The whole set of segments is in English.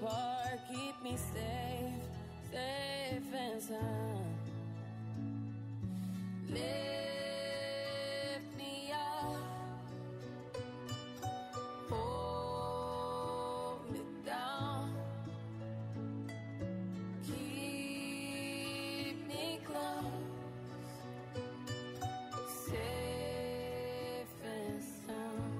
apart. Keep me safe, safe and sound. Lift me up, hold me down, keep me close, safe and sound.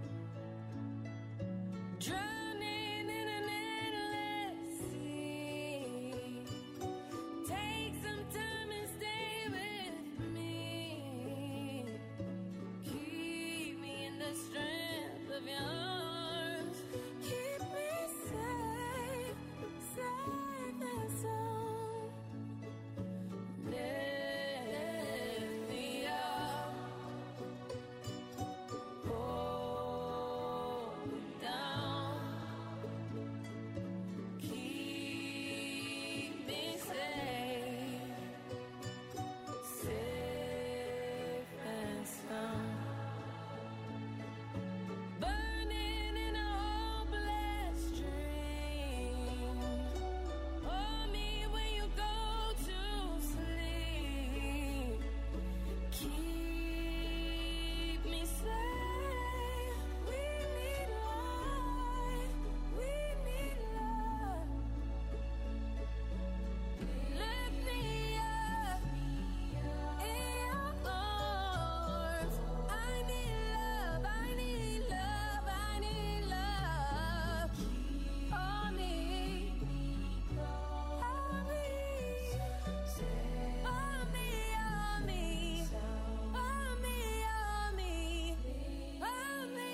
Drowning in an endless sea. Take some time and stay with me. Keep me in the strength of your arms. Keep me safe, safe and sound. Lift me up, hold me down, keep me safe, safe and sound. Burning in a hopeless dream. Hold me when you go to sleep. Keep me safe. We need light. We need love. Lift me up in your arms. I need love. I need love. I need love. Hold me. Hold me. Hold me. Hold me. Hold me. Hold me. Hold me.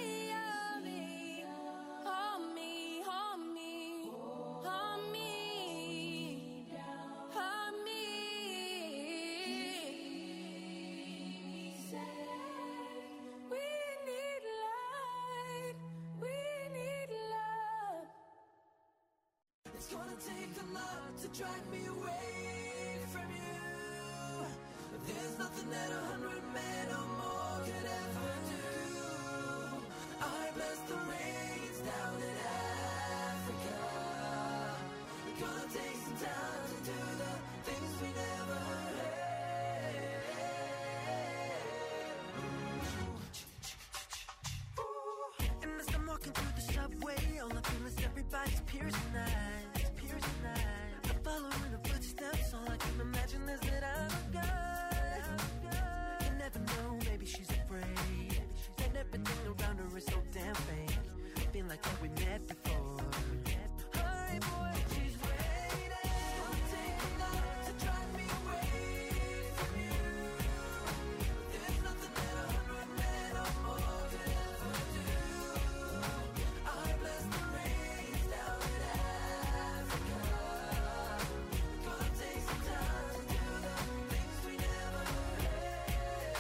Hold me. Hold me. Hold me. Hold me. Hold me. We need light. We need love. It's gonna take a lot to drag me away from you. There's nothing that 100 men or more could ever do. I bless the rains down in Africa. We're gonna take some time to do the things we never had. And as I'm walking through the subway, all I feel is everybody's piercing eyes, piercing eyes. I'm following the footsteps, all I can imagine is that I'm a guy. You never know, maybe she's afraid. And everything around her is so damn fake. I feel like that we met before. Hurry, boy, she's waiting. Gonna take a lot to drive me away from you. There's nothing that 100 men or more could ever do. I bless the rains down in Africa. Gonna take some time to do the things we never had.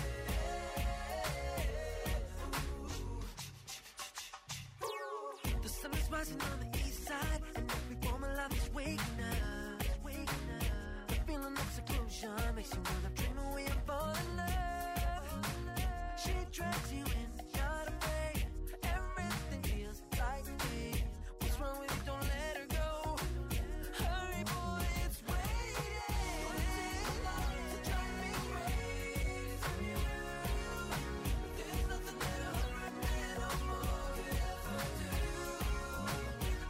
The sun is rising on the east side, and every form of life is waking up. The feeling of seclusion makes you wanna dream away and fall in love. She drags you in, not afraid. Everything feels like me. What's wrong with you? Don't let her go. Hurry, boy, it's waiting. To drive me away from you. There's nothing that 100 men or more could ever do.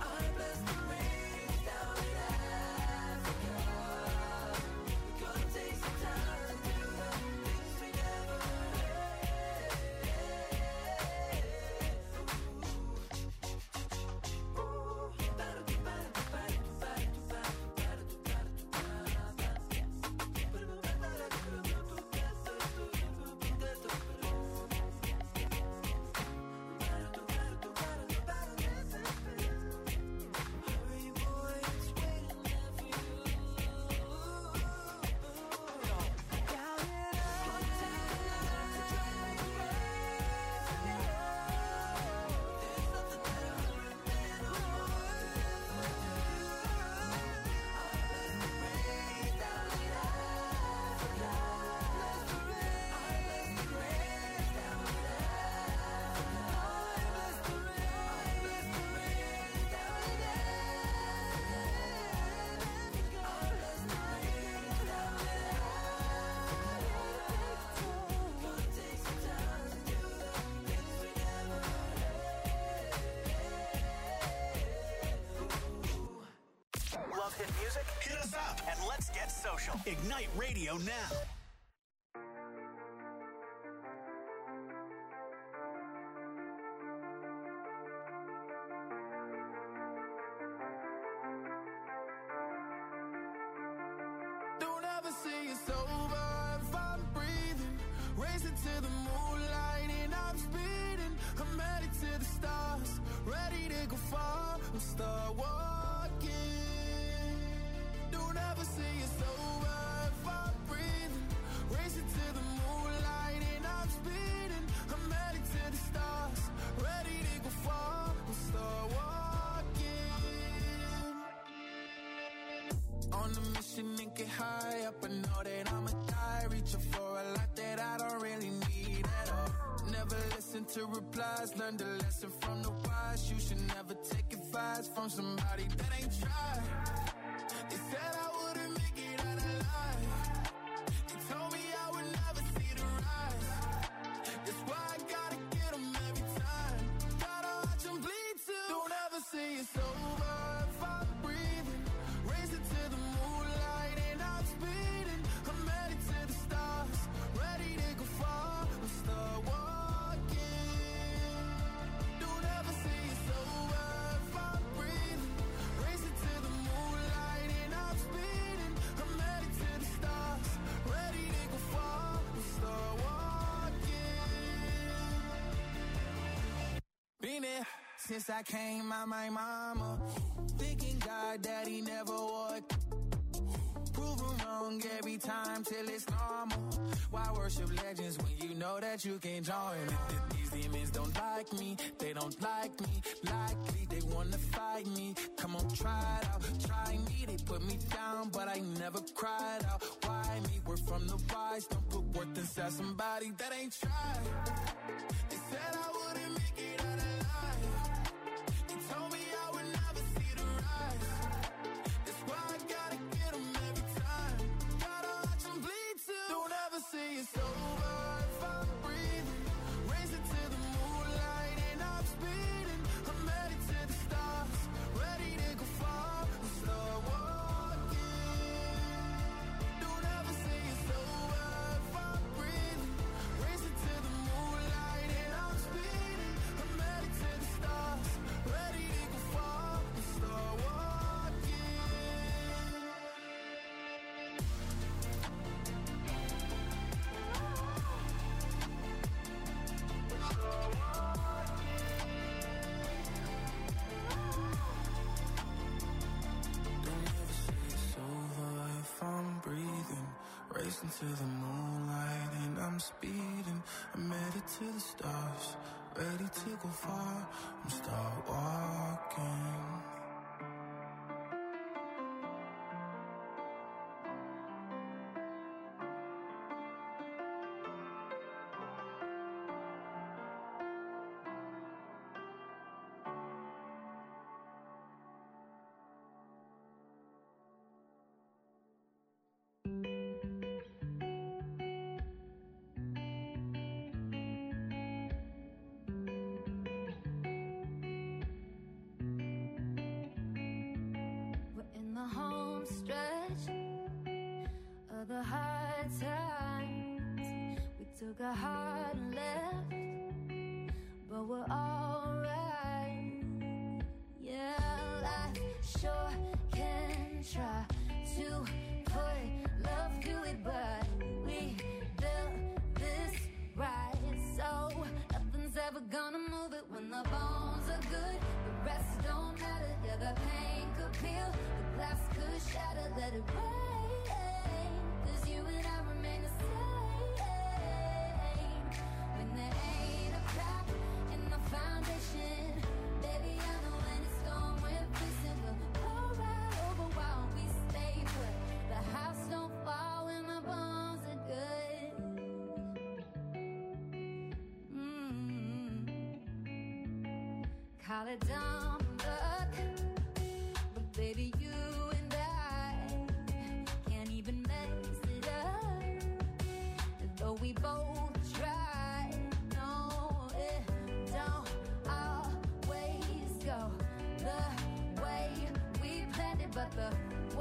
love hit music? Hit us up And let's get social. Ignite Radio now. Don't ever say it's over if I'm breathing. Racing to the moonlight and I'm speeding. I'm headed to the stars, ready to go far. I'm start walking. Don't ever say it's over if I'm breathing. Racing to the moonlight and I'm speeding. I'm headed to the stars, ready to go far. I'm start walking. On a mission and get high up, I know that I'ma die. Reaching for a lot that I don't really need at all. Never listen to replies, learn the lesson from the wise. You should never take advice from somebody that ain't tried. They said I wouldn't make it out alive. They told me I would never see the rise. That's why I gotta get them every time. Gotta watch them bleed too. Don't ever say it's over if I'm breathing. Racing to the moonlight and I'm speeding. I'm headed to the stars, ready to go far. I'm start walking. Don't ever say it's over if I'm breathing. Racing to the moonlight and I'm speeding. I'm headed to the stars, ready to go far. I'm start walking. Been there since I came out my mama. Thinking God that he never would. Proven wrong every time till it's normal. Why worship legends when you know that you can't join? These demons don't like me, they don't like me. Likely they wanna fight me. Come on, try it out, try me. They put me down, but I never cried out. Why me? We're from the wise. Don't put worth inside somebody that ain't tried. They said I wouldn't make it out alive. They told me I would never see the rise. That's why I gotta get them every time. Gotta watch them bleed too. Don't ever say it's over if I'm breathing. Racing to the moonlight and I'm speeding. I'm headed to the stars, ready to go far. I'm start walking. Don't ever say it's over if I'm breathing. Racing to the moonlight and I'm speeding. I'm headed to the stars, ready to go far. I'm start walking. Don't ever say it's over if I'm breathing. Racing to the moonlight and I'm speeding. I'm headed to the stars, ready to go far. I'm start walking. We're in the home stretch of the hard times. We took a hard left, but we're alright. Yeah, life sure can try to put love to it, but we built this right. So nothing's ever gonna move it when the bones are good. The rest don't matter. Yeah, the pain could peel, the glass could shatter. Let it rain, 'cause you and I remain the same. When there ain't a crack in the foundation, baby, I know when it's gone, we're fixing. We'll go right over while we stay put. The house don't fall when the bones are good. Call it dumb luck, but baby, you and I can't even mess it up. Though we both try, no, it don't always go the way we planned it, but the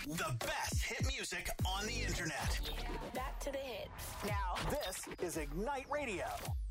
The best hit music on the internet. Back to the hits. Now, this is Ignite Radio.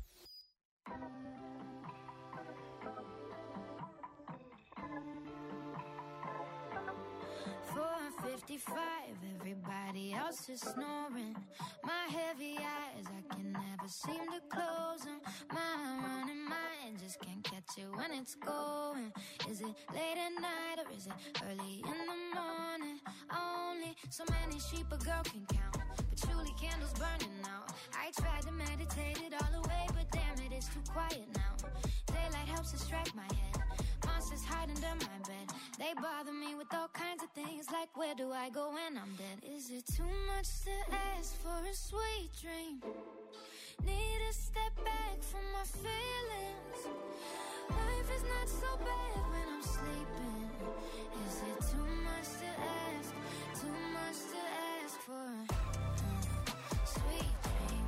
4:55, everybody else is snoring. My heavy eyes, I can never seem to close them. My running mind just can't catch it when it's going. Is it late at night or is it early in the morning? Only so many sheep a girl can count, patchouli candles burning out. I tried to meditate it all away, but damn it, it's too quiet now. Daylight helps distract my head. Monsters hide under my bed. They bother me with all kinds of things, like where do I go when I'm dead? Is it too much to ask for a sweet dream? Need to step back from my feelings. Life is not so bad when I'm sleeping. Is it too much to ask? Too much to ask for a sweet dream?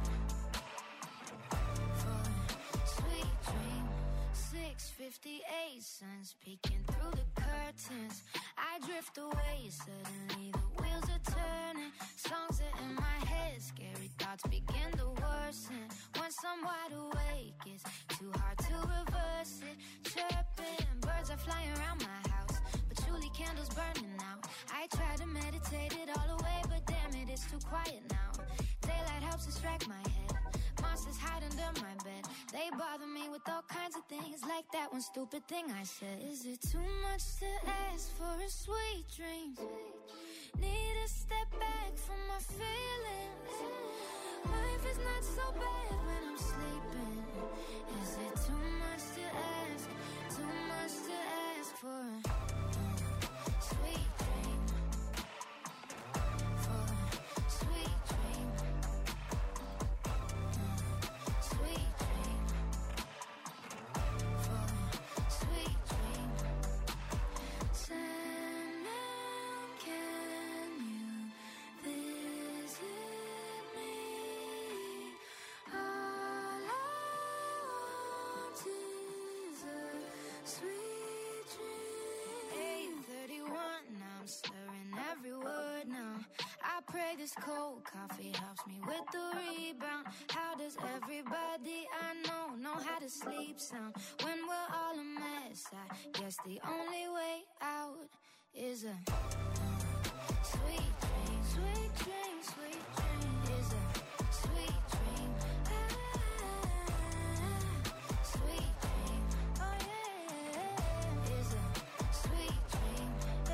For a sweet dream. 6:58, sun's peeking through the curtains. I drift away, suddenly the wheels are turning. Songs are in my head, scary thoughts begin to worsen. Once I'm wide awake, it's too hard to reverse it. Chirping, birds are flying around my house, patchouli candles burning out. I try to meditate it all away, but damn it, it's too quiet now. Daylight helps distract my head. Monsters hide under my bed. They bother me with all kinds of things, like that one stupid thing I said. Is it too much to ask for a sweet dream? Need to step back from my feelings. Life is not so bad when I'm sleeping. Is it too much to ask? Too much to ask for a sweet dream? For a sweet dream. Sweet dream. For a sweet dream. Sandman, can you visit me? All I want is a sweet dream. 8:31, now I'm slurring every word now. I pray this cold coffee helps me with the rebound. How does everybody I know how to sleep sound? When we're all a mess, I guess the only way out is a sweet dream. Sweet dream, sweet dream is a sweet dream. Sweet dream, oh yeah, is a sweet dream.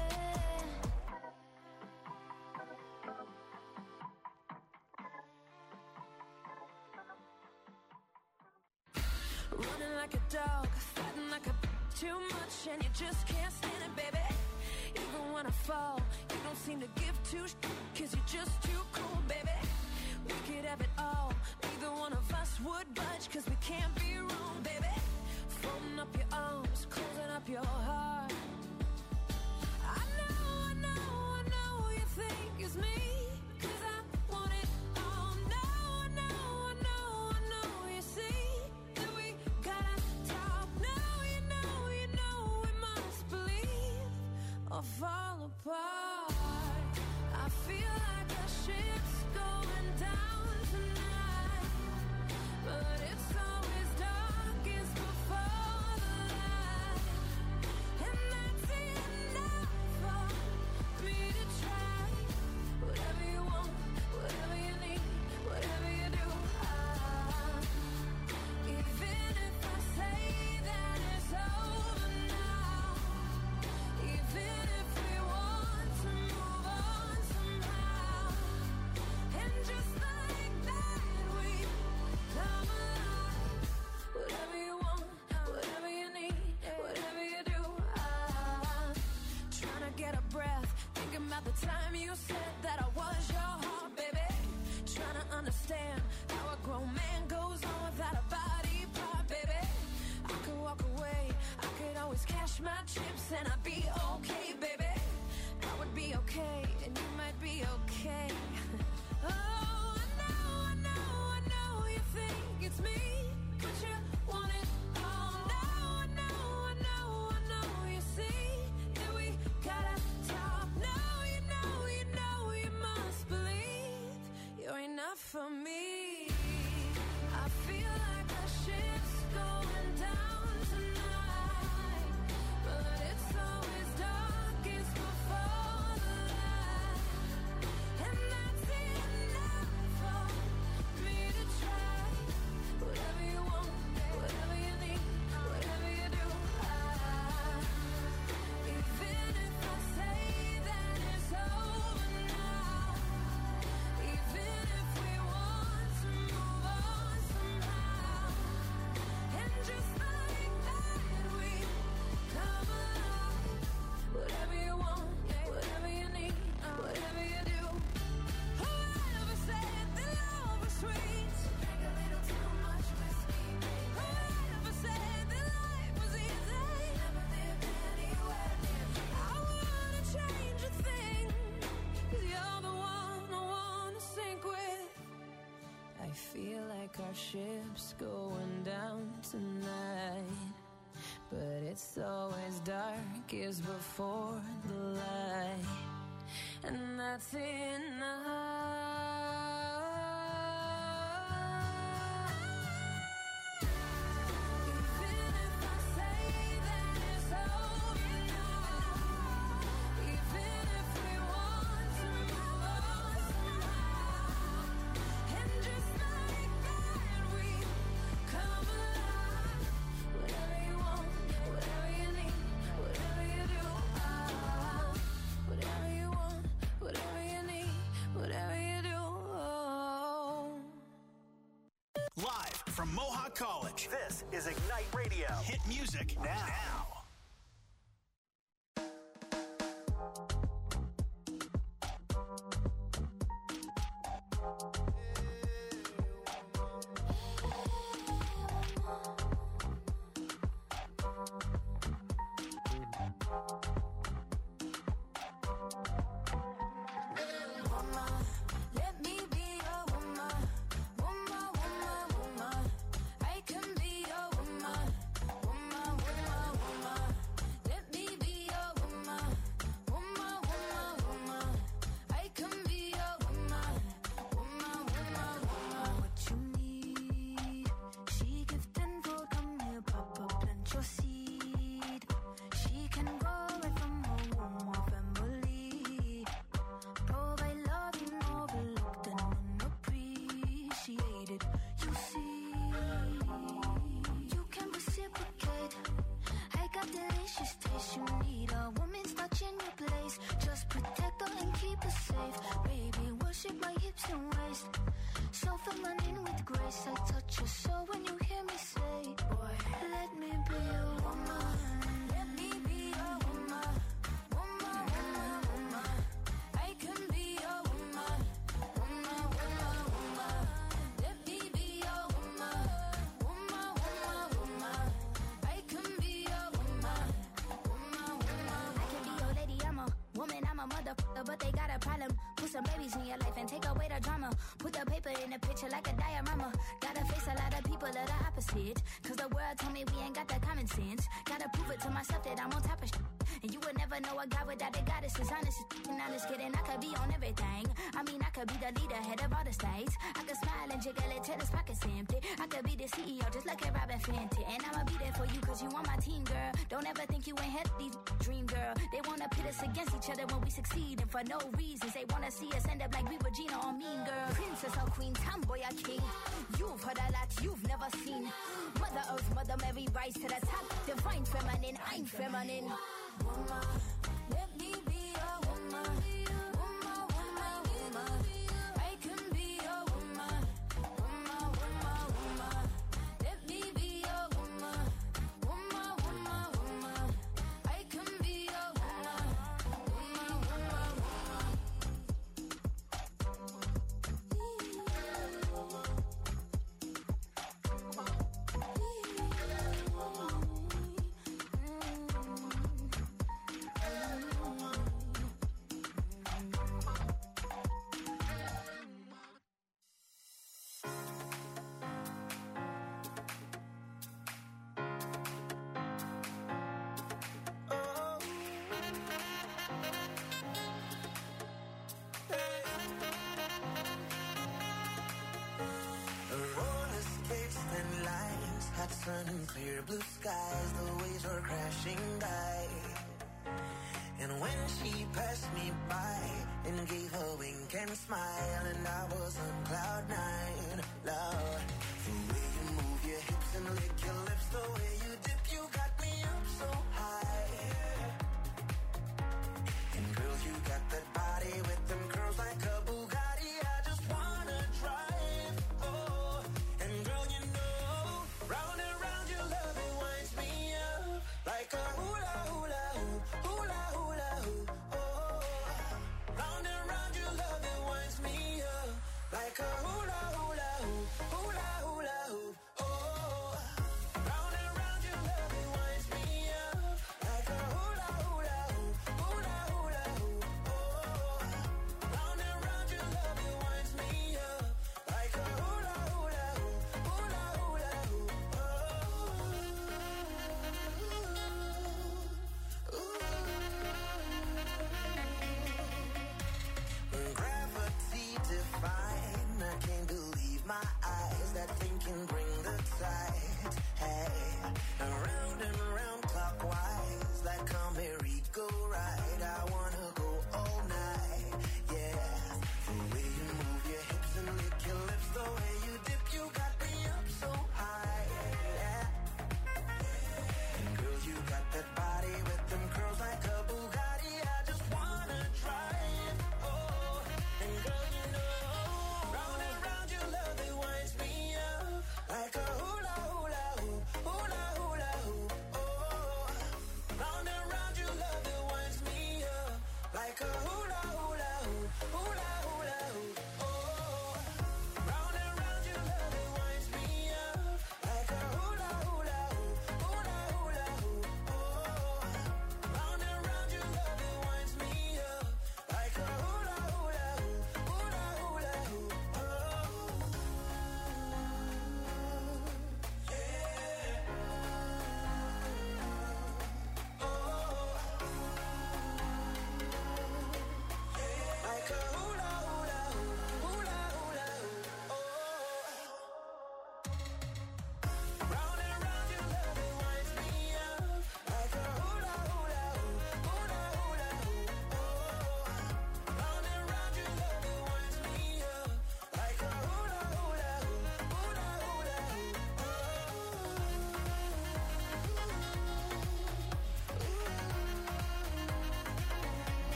Running like a dog, fighting like a too much, and you just can't stand it, baby. Even when I fall, you don't seem to give two cause you're just too cool, baby. We could have it all, neither one of us would budge, cause we can't be wrong, baby. Folding up your arms, closing up your heart. I know you think it's me, cause I want it all. No, I know, you see that we gotta talk. No, you know we must believe or fall apart. I feel like the ship's going down tonight, but it's always darkest before the light, and that's enough for me to try. Whatever you want, whatever you need, whatever you do, even if I say that it's over now, even if we want to move on somehow, and just like that we come alive. Whatever you want, whatever you need, whatever you do, trying to get a breath, thinking about the time you said that I was your heart, baby. Trying to understand how a grown man goes on without a body part, baby. I could walk away, I could always cash my chips, and I'd be okay, baby. I would be okay, and you might be okay. Oh, I know you think it's me, but you want it all. No, I know, you see that we gotta talk. No, you know ships going down tonight, but it's always darkest before the light, and that's enough. Live from Mohawk College, this is Ignite Radio. Hit music now. But they got a problem. Put some babies in your life and take away the drama. Put the paper in the picture like a diorama. Gotta face a lot of people that are opposite, cause the world told me we ain't got the common sense. Gotta prove it to myself that I'm on top of shit. And you would never know a guy without a goddess is honest. And honest kidding, I could be on everything. I mean, I could be the leader, head of all the states. I could smile and jiggle it till his pockets empty. I could be the CEO just like a Robin Fenty. And I'ma be there for you cause you on my team, girl. Don't ever think you ain't had these dream, girl. They wanna pit us against each other when we succeed, and for no reasons. They wanna see us end up like we Regina or Mean Girl. Princess or queen, tomboy or king. You've heard a lot you've never seen. Mother Earth, Mother Mary, rise to the top. Divine feminine, I'm feminine. Woman, let me be a woman. Woman, woman, woman. I can be a woman. Woman, woman, woman. Let me be a woman. Woman, woman, woman. I can be a woman. Woman, woman, hot sun and clear blue skies, the waves were crashing by. And when she passed me by and gave a wink and smile, and I was on cloud nine, Lord, the way you move your hips and lick your lips, the way you dip, you got me up so high. And girl, you got that body with them curls like a Bugatti, I just wanna drive, oh. And girl, you know, round and round your love, it winds me up like a hula hula hoop, hula hula hoop, oh. Round and round your love, it winds me up like a hula hula hoop, hula hula hoop, oh. Round and round your love, it winds me up.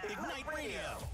Ignite Radio.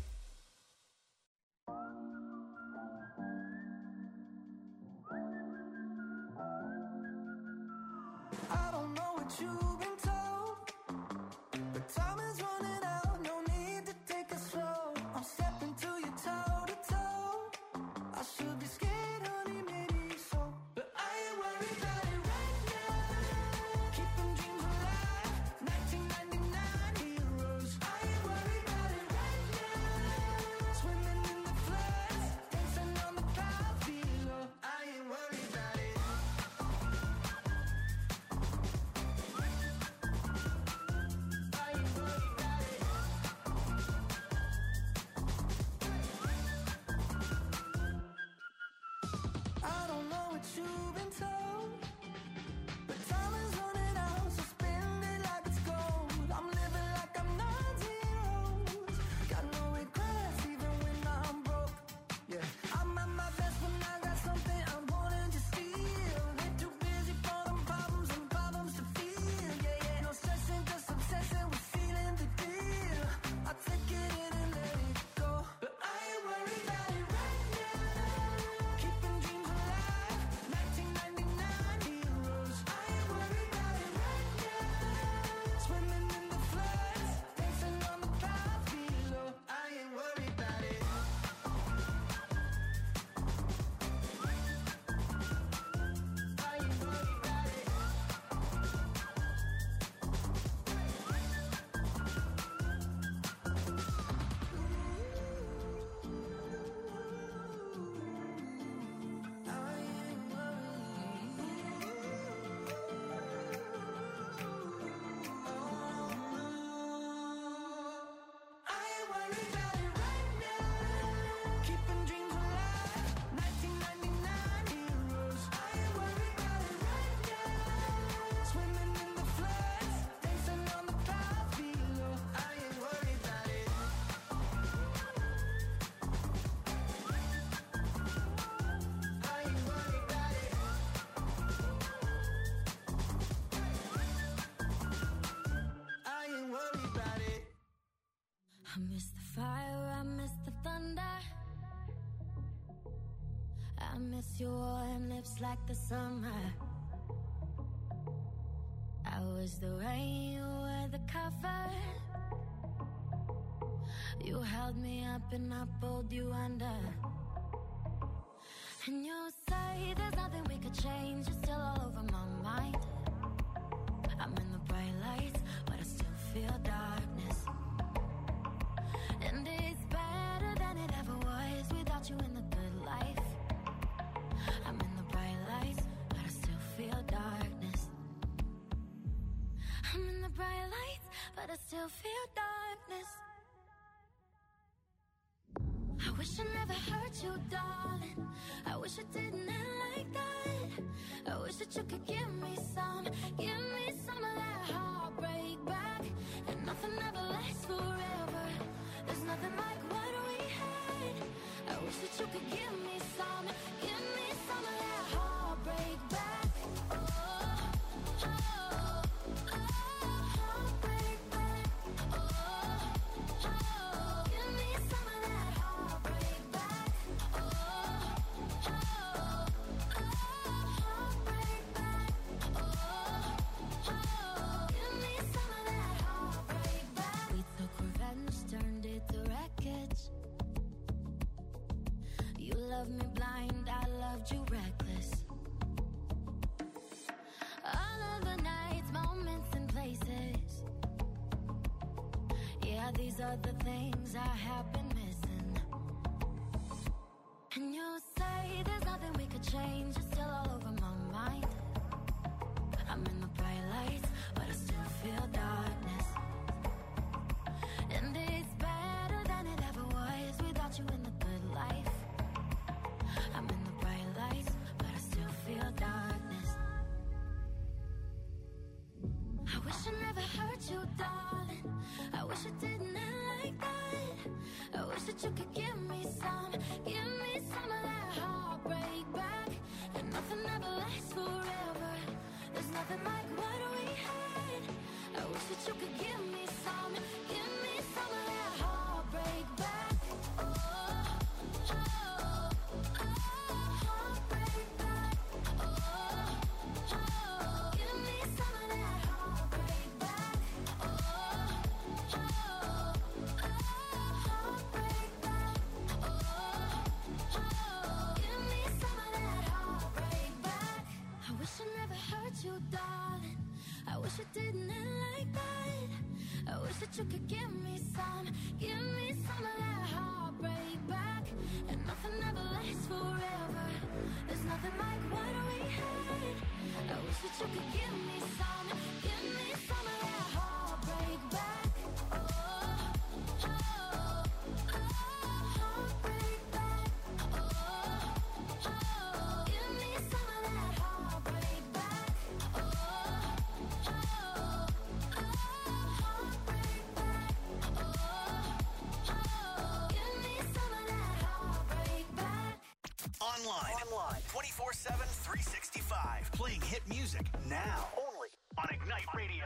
I don't know what you've been told, but time is running out, no need to take it slow. I'm stepping to you toe to toe. I should be scared, honey, maybe so, but I ain't worried about it right now. Keeping dreams alive, 1999 heroes. I ain't worried about it right now. Swimming in the floods, dancing on the clouds below. I ain't worried about it. I don't know what you've been told, but time is running out, so spend it like it's gold. I'm living like I'm 90 got no regrets even when I'm broke. Yeah, I'm at my best when I got something I'm wanting to steal. They're too busy for them problems and problems to feel. Yeah, yeah, no stressing, just obsessing with feeling the deal. I take it in and let it go, but I ain't worried about it right now. Keeping dreams alive, 1999 heroes. I ain't worried about it right now. Swimming in the floods, dancing on the clouds below. I ain't worried about it. I ain't worried about it. I ain't worried about it right now. Keeping dreams alive, 1999 heroes. I ain't worried about it right now. Swimming in the floods, dancing on the clouds below. I ain't worried about it. I ain't worried about it. I ain't worried about it. I miss the fire, I miss the thunder. I miss your warm lips like the summer. I was the rain, you were the cover. You held me up and I pulled you under. And you say there's nothing we could change, you're still all over my mind. I'm in the bright lights, but I still feel darkness. And it's better than it ever was without you in the good life. I'm in the bright lights, but I still feel darkness. I'm in the bright lights, but I still feel darkness. I wish I never hurt you, darling. I wish I didn't end like that. I wish that you could give me some of that heartbreak back. And nothing ever lasts forever. There's nothing like what we had. I wish that you could give me some of that heartbreak back. Oh, oh, oh, heartbreak back. Oh, oh, give me some of that heartbreak back. Oh, oh, oh, heartbreak back. Oh, oh, give me some of that heartbreak back. We took revenge, turned it to wreckage. You loved me blind, I loved you reckless. All of the nights, moments and places. Yeah, these are the things I have been missing. And you say there's nothing we could change, you're still all over my mind. I'm in the bright lights, but I still feel darkness. And it's better than it ever was without you in the good life. I'm in the bright lights, but I still feel darkness. I wish I never hurt you, darling. I wish it didn't end like that. I wish that you could give me some of that heartbreak back. And nothing ever lasts forever. There's nothing like what we had. I wish that you could give me some of that heartbreak. that you could give me some of that heartbreak back. And nothing ever lasts forever. There's nothing like what we had. I wish that you could give me some of that heartbreak back. Oh, oh, oh, heartbreak back. Oh, oh, give me some of that heartbreak back. Oh, oh, oh, heartbreak back. Oh, oh, give me some of that heartbreak back. Online. 24/7, 365. Playing hit music now. Only on Ignite Radio.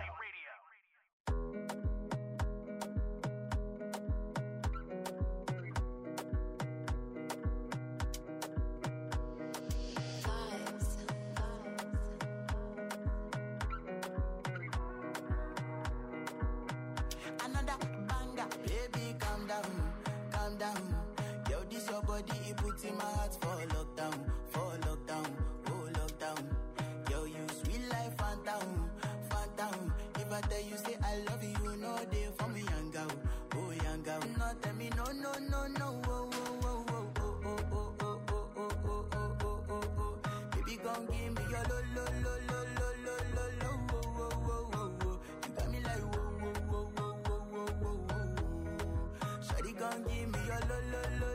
Another banger, baby, calm down. Yo, this your body, it puts in my heart for lockdown, oh lockdown. Yo, you sweet life, phantom. If I tell you, say I love you, no day for me, young girl, oh young girl. No, tell me, no, oh, baby, gon' give me your lo. You got me like, Shawty gon' give me your lo.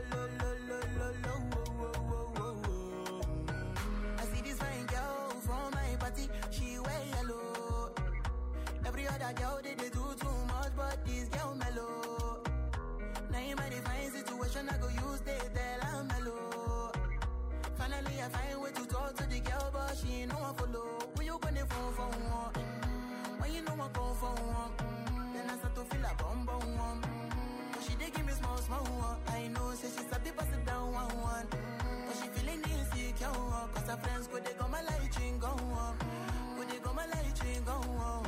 I see this fine girl from my party, she wear yellow. Every other girl they do too much, but this girl mellow. Now in my divine situation, I go use they tell I'm mellow. Finally I find way to talk to the girl, but she ain't no one follow. When you gonna phone for one? When you know I go for one? Then I start to feel a bum. But she dey give me small one. I know, say she's a bit pass it down one. But she feeling insecure, cause her friends go they go my light ring go on. Go they go my light ring go on.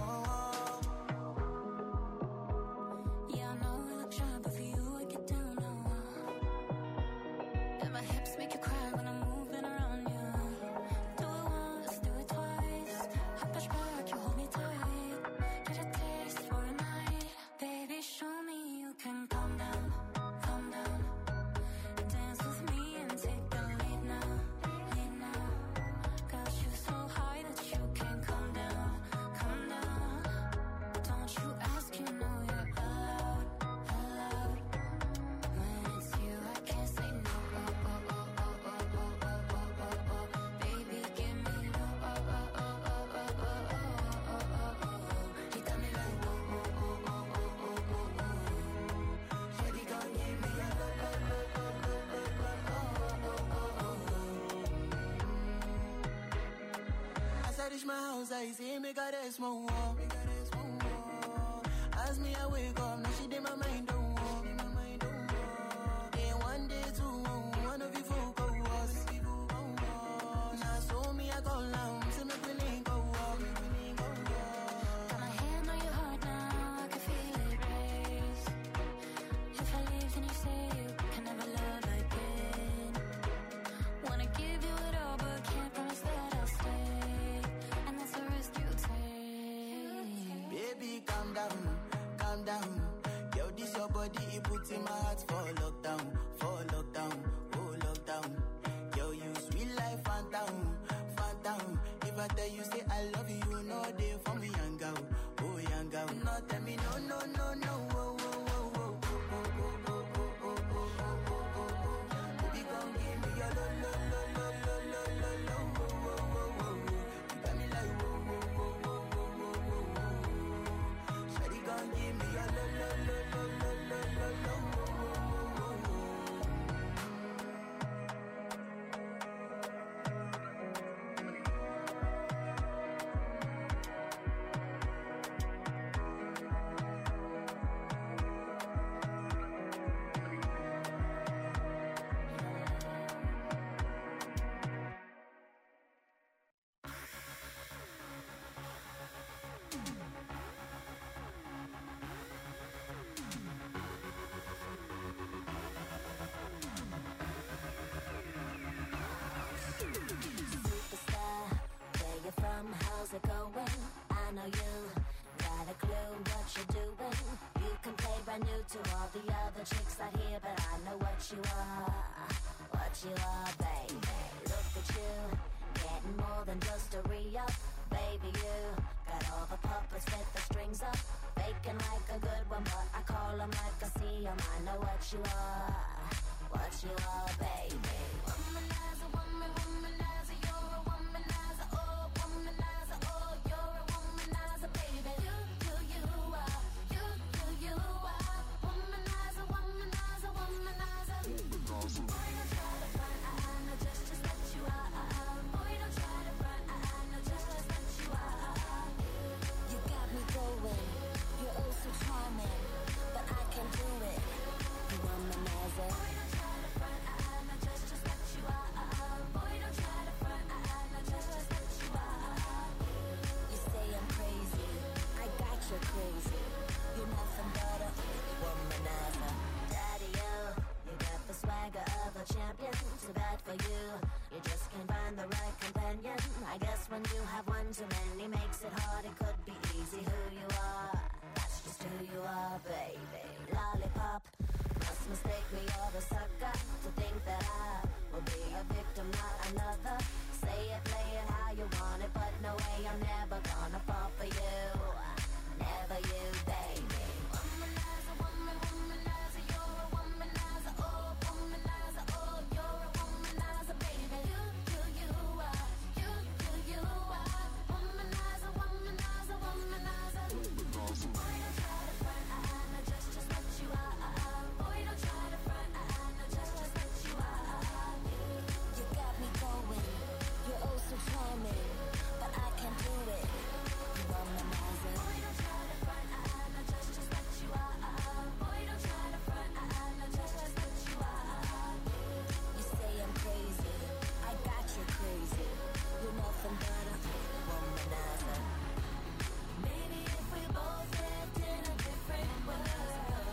Yeah, I know I look shy, but for you I get down low. And my hips make you cry when I'm moving around you. Do it once, do it twice. I push back, you hold me tight. Get a taste for a night. Baby, show me you can calm down. Dance with me and take the lead now. Got you so high that you can't come down. Don't you ask, you know you're allowed. When it's you, I can't say no. Baby, give me no. You got me like Shawty gon' give me a lo. As I reach my house, I see me got a small wall. As me I wake up, now she did my mind don't walk. Then one day two, one of you folk go us. Now so me I go down, see me feeling go up. Got my hand on your heart now, I can feel it race. If I leave, then you say you can never love again. Wanna give you it all, but can't promise that I'll stay. And that's the risk you take. Baby, calm down. Yo, this your body, it puts in my heart for lockdown, oh lockdown. Yo, you sweet life, phantom. If I tell you, say I love you, no day for me, young girl, oh young girl. No, tell me, no, baby, gon' give me your lo. You got me like, Shawty gon' give me your lo. brand new to all the other chicks out here, but I know what you are, baby. Look at you, getting more than just a re-up, baby. You got all the puppets with the strings up, faking like a good one, but I call them like I see them. I know what you are, baby. Womanizer, womanizer, you're a womanizer, oh, womanizer, oh, you're a womanizer, baby. You are, you are, womanizer, womanizer, womanizer. Boy, don't try to front, I know just what you are. Boy, don't try to front, I know just what you are. You got me going, you're oh so charming, but I can do it. You womanizer. Boy, don't try to front, I know just what you are. Boy, don't try to front, I know just what you are. You say I'm crazy, I got you crazy. You're nothing but a womanizer. Daddy, you got the swagger of a champion. Too bad for you, you just can't find the right companion. I guess when you have one too many makes it hard. It could be easy who you are. That's just who you are, baby. Lollipop, must mistake me or the sucker to think that I will be a victim, not another. Say it, play it how you want it, but no way, I'm never gonna fall for you. Never you, baby. Womanizer, womanizer, you're a womanizer, oh, womanizer, oh, you're a womanizer, baby. You are, you are, womanizer, womanizer, womanizer. Boy, don't try to front, I know just what you are. Boy, don't try to front, I know just what you are. You got me going, you're oh so charming, but I can do it. You womanizer. Boy, don't try to front, I know just what you are. Boy, don't try to front, I know just what you are. You say I'm crazy, I got you crazy. You're nothing but a womanizer. Maybe if we both lived in a different world,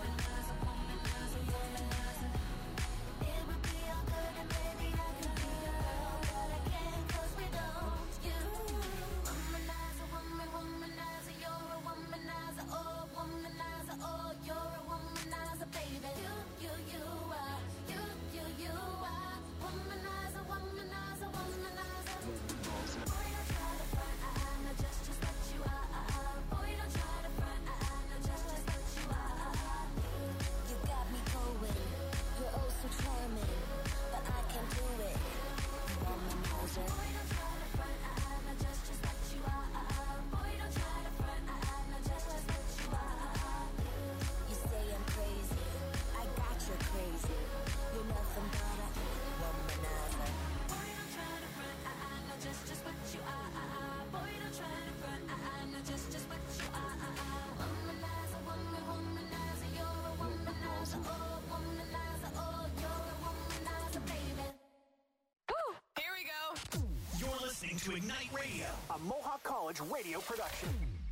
it would be all good and maybe I could be a girl, but I can't 'cause we don't. You womanizer, womanizer, you're a womanizer, oh, womanizer, oh, you're a womanizer, baby. You are, you are, womanizer, womanizer, womanizer. Boy, don't try to front, I know just what you are. Boy, don't try to front, I know just what you are. You got me going, you're oh so charming, but I can do it. You womanizer. Boy, don't try to front, I know just what you are. Boy, don't try to front, I know just what you are. You say I'm crazy, I got you crazy. You're nothing but a womanizer. Boy, don't try to front, I know just what you are. Boy, don't try to front, I know just what you are. Womanizer, womanizer, you're a womanizer, oh, womanizer, oh, you're a womanizer, baby. Here we go. You're listening to Ignite Radio, a Mohawk College radio production.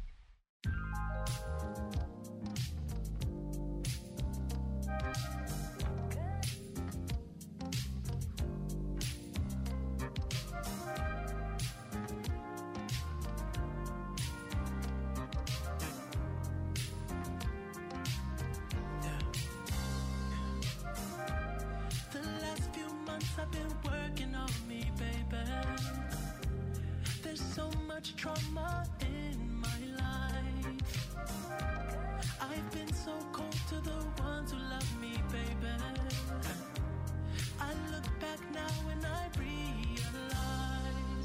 The last few months I've been working on me, baby. There's so much trauma in my life. I've been so cold to the ones who love me, baby. I look back now and I realize.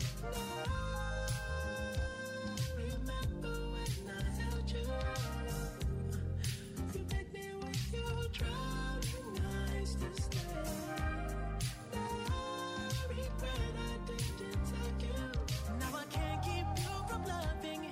Remember when I held you? You made me with your drowning eyes to stay. Now I regret I didn't take you. Now I can't keep you from loving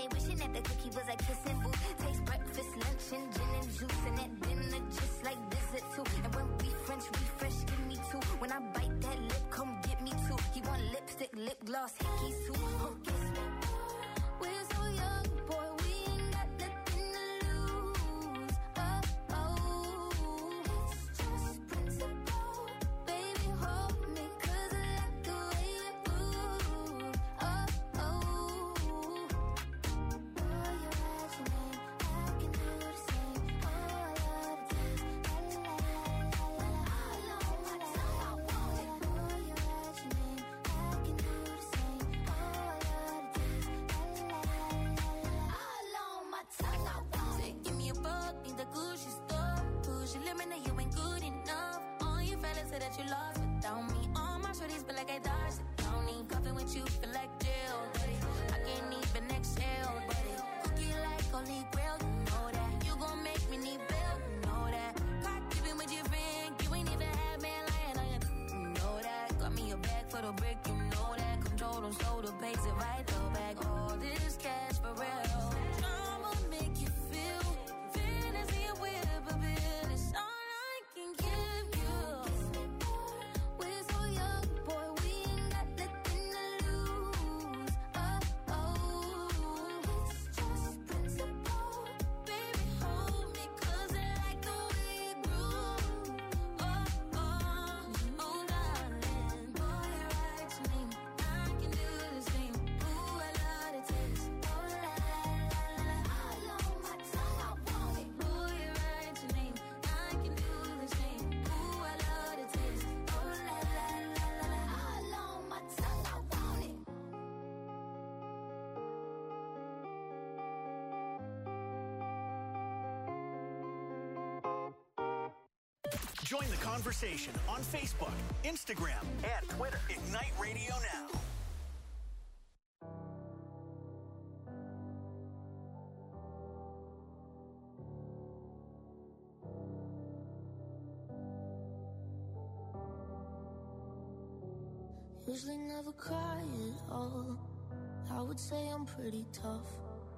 they wishing that the cookie was a kissing booth. Taste breakfast, lunch, and gin and juice. And at dinner, just like dessert too. And when we French refresh, give me two. When I bite that lip, come get me two. He want lipstick, lip gloss, hickeys too. Oh, kiss me. We're so young, boy, we ain't got nothing to lose. Oh, oh, it's just principle. Baby, hold me, 'cause I like the way you move. Oh, oh. Boy, you write your name, I can do the same. Oh, I love the taste. La la la la la la. All on my tongue, I want it. Boy, you write your name, I can do the same. Oh, I love the taste. La la la la la la. All on my tongue, I want it. Give me a buck, need the Gucci store. Push your limit, now you ain't good enough. All your fellas say that you lost without me. All my shorties feel like I dodged the county. Cuffing with you feel like jail, buddy. I can't even exhale, buddy. Cookie like only grail, you know that. You gon' make me need bail, you know that. Caught keeping with your friend, you ain't even had man lying on you know that. Got me a bag for the brick, you know that. Control them, so the pays it right though back. All this cash for real. Drama make you feel fantasy and whip a bill. It's all I can give you. We're so young, boy, we ain't got nothing to lose. Oh, oh, it's just principle. Baby, hold me, 'cause I like the way you groove. Oh, oh, oh, darling. Boy, you write your name, I can do the same. Ooh, I love the taste. Oh, la la la la la. All on my tongue, I want it. Boy, you write your name, I can do the same. Ooh, I love the taste. Oh, la la la la la. All on my tongue, I want it. Join the conversation on Facebook, Instagram, and Twitter. Ignite Radio Now. Usually never cry at all. I would say I'm pretty tough.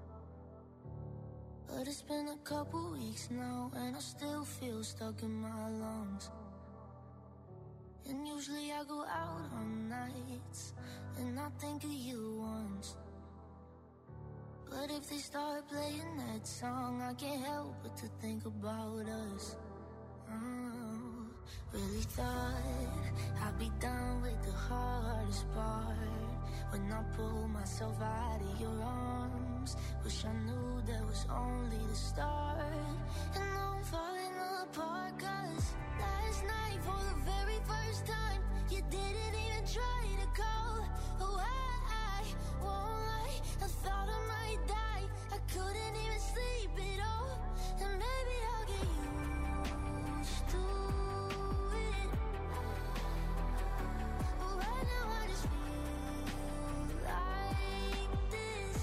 But it's been a couple weeks now, and I still feel stuck in my lungs. And usually I go out on nights, and I think of you once. But if they start playing that song, I can't help but to think about us. Really thought I'd be done with the hardest part. When I pulled myself out of your arms, wish I knew that was only the start. And now I'm falling apart, 'cause last night for the very first time, you didn't even try to call. Oh, I won't lie, I thought I might die. I couldn't even sleep at all. And maybe I'll get used to it. But right now I just feel like this.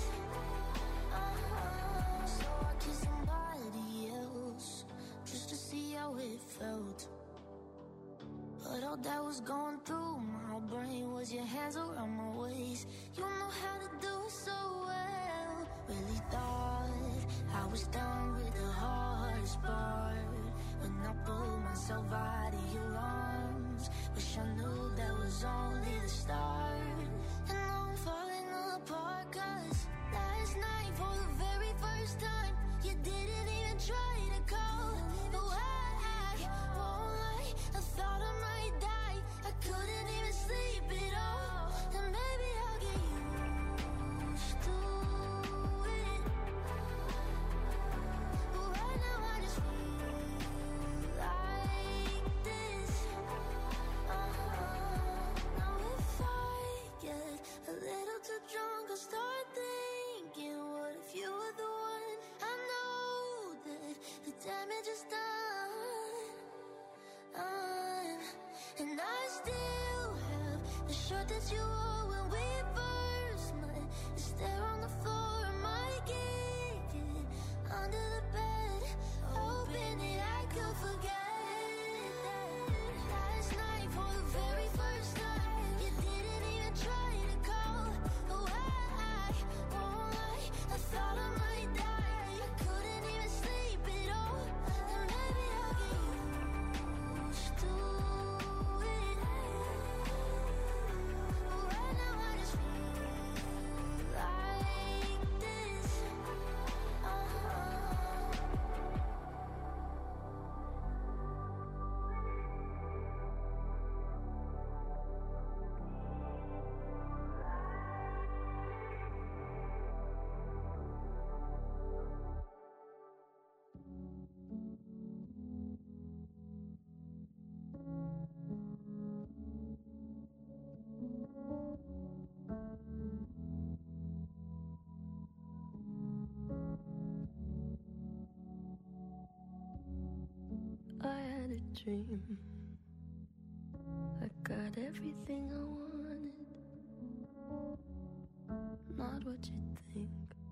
So I kissed somebody else just to see how it felt. But all that was going through my brain was your hands around my waist. You know how to do it so well. Really thought I was done with the hardest part. When I pulled myself out of your arms, wish I knew that was only the start. And now I'm falling apart, 'cause last night for the very first time, you didn't even try to call. Oh, I won't lie, I thought I might die. I couldn't even sleep at all. And maybe I'll get used to it. But right now I just feel like this. Now if I get a little too drunk, I'll start thinking, what if you were the one? I know that the damage is done. And I still have the shirt that you wore when we first met. It's there on the floor, I might kick it under the bed, hoping that I could forget that. Last night for the very first time, you didn't even try to call. Oh, I won't lie, I thought dream. I got everything I wanted, not what you think.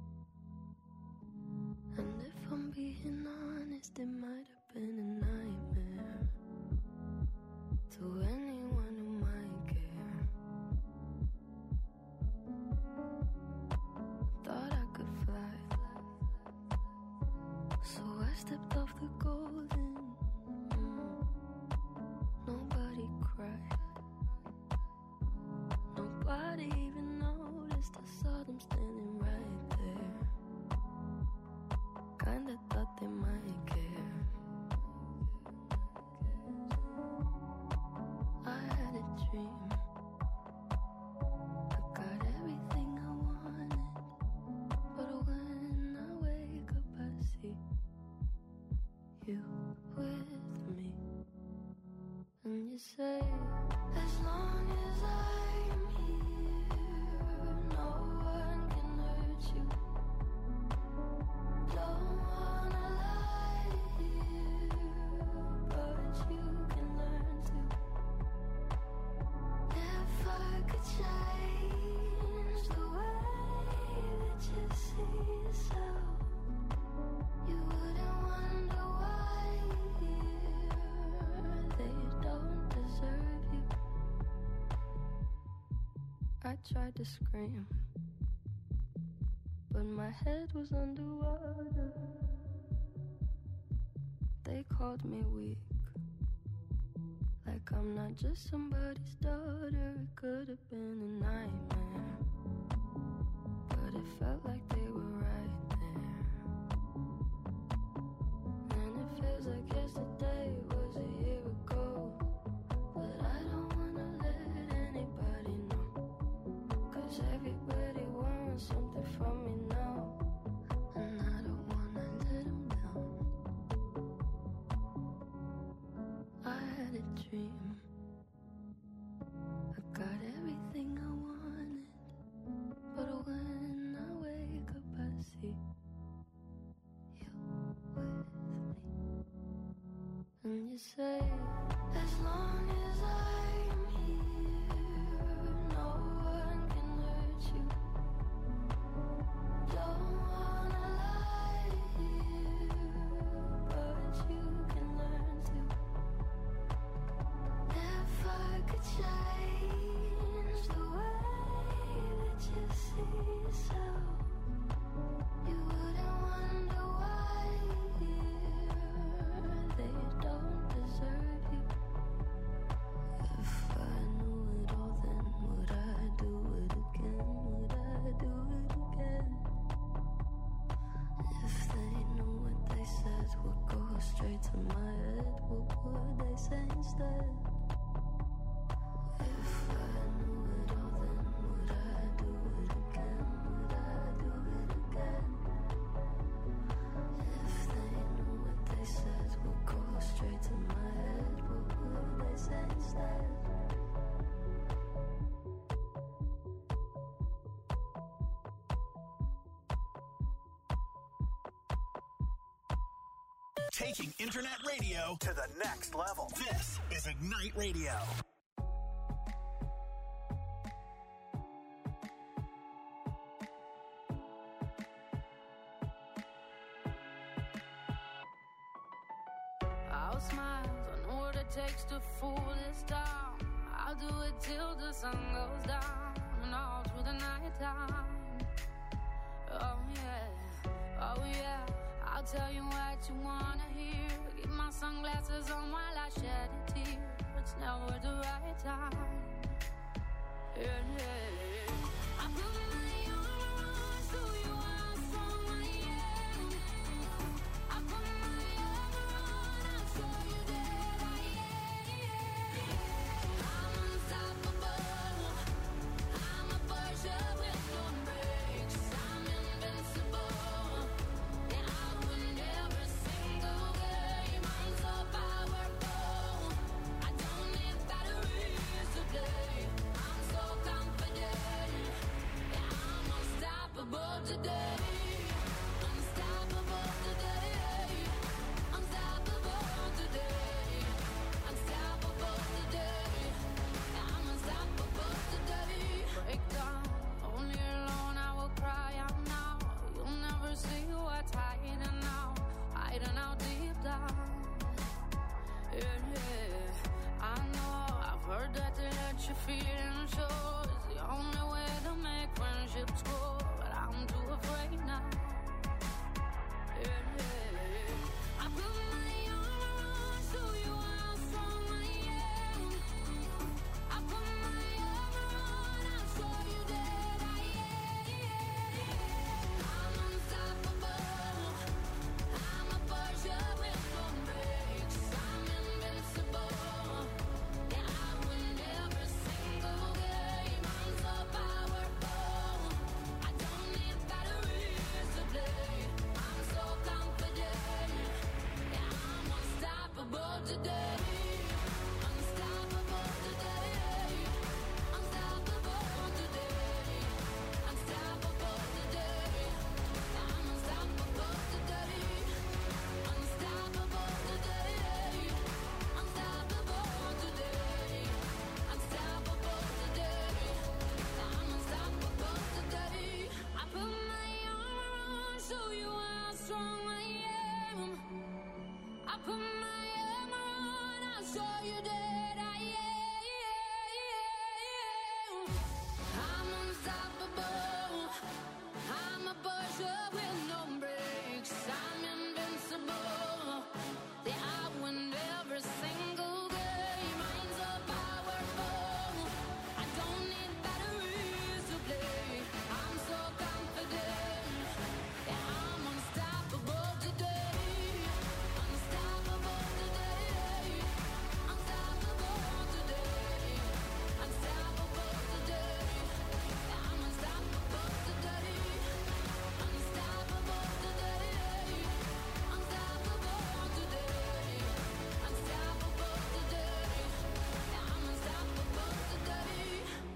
And if I'm being honest, it might have been a nightmare to anyone who might care. Thought I could fly, so I stepped off the golden. Nobody cried, nobody even noticed. I saw them standing right there. Kinda thought they might care. I had a dream. I got everything I wanted, but when I wake up I see you with me. And you say, as long as I'm here, no one can hurt you. Don't wanna lie here, but you can learn to. If I could change the way that you see yourself, you wouldn't wonder why they don't deserve you. I tried to scream, but my head was underwater. They called me weak, like I'm not just somebody's daughter. It could have been a nightmare, but it felt like they were right there. And it feels like yesterday was a year ago, but I don't wanna let anybody know, 'cause everybody wants something from me now, and I don't wanna let them down. I had a dream. I got everything I wanted, but when I wake up I see you with me. And you say, as long as I'm here, no one can hurt you. Don't wanna lie here, but you can learn to. If I could change the way that you see yourself, you wouldn't wonder why they don't deserve you. If I knew it all, then would I do it again? Would I do it again? If they knew what they said would go straight to my head, what would they say instead? If I knew it all, then would I do it again? Would I do it again? If they knew what they said would go straight to my head, what would they say instead? Taking internet radio to the next level. This is Ignite Radio. I'll smile, I know what it takes to fool this town. I'll do it till the sun goes down and all through the night time. Oh yeah, I'll tell you what you wanna hear. Keep my sunglasses on while I shed a tear. It's never the right time. Yeah. I put my arms through you, I'm strong, I am. I put my armor on, I'll show you that I am. I'm unstoppable. I'm a Porsche with no brakes. I'm invincible. Yeah, I win every single game. I'm so powerful. I don't need batteries to play. I'm so confident. Yeah, I'm Porsche with no brakes. I'm invincible. Yeah, I win every single game. Mine's so powerful. I don't need batteries to play. I'm so confident. Yeah, I'm unstoppable today. Unstoppable today. Unstoppable today. Unstoppable today. I'm unstoppable today. Unstoppable today. Unstoppable today. Unstoppable today. I'm unstoppable today.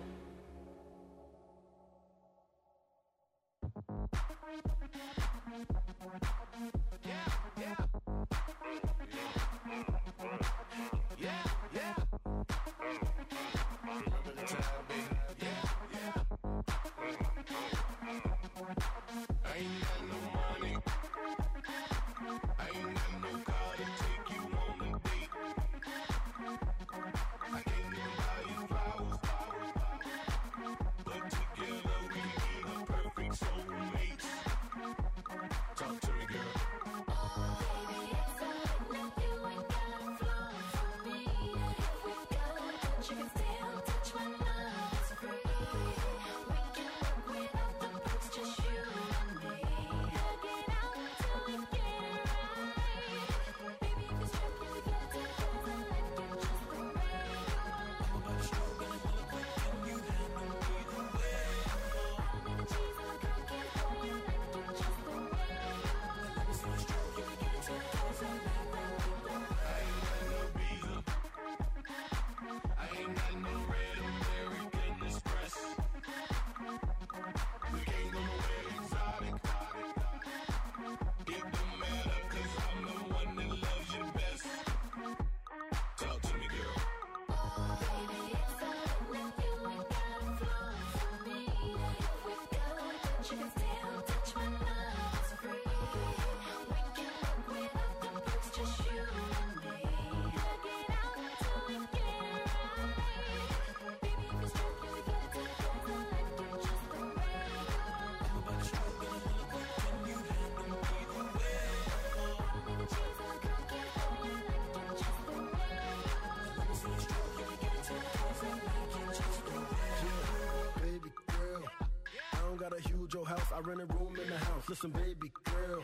Baby girl, I don't got a huge old house, I rent a room in the house. Listen, baby girl,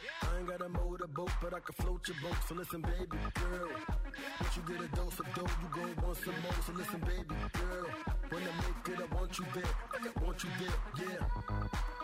I ain't got a motorboat, but I can float your boat. So listen, baby girl, once you get a dose of dope, you gon' want some more. So listen, baby girl, when I make it, I want you there, I want you there, yeah.